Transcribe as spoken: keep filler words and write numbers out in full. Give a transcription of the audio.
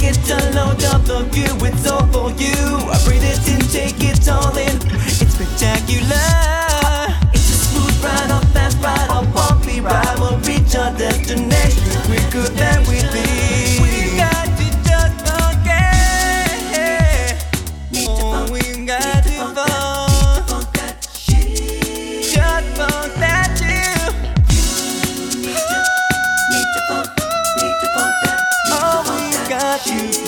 it, download up the view, it's all for you. I breathe it in, take it all in, it's spectacular. It's a smooth ride, a fast ride, a bumpy ride. We'll reach our destination quicker than we think. We got to just forget. Oh, we got to forget. Just forget you. Oh, we got you.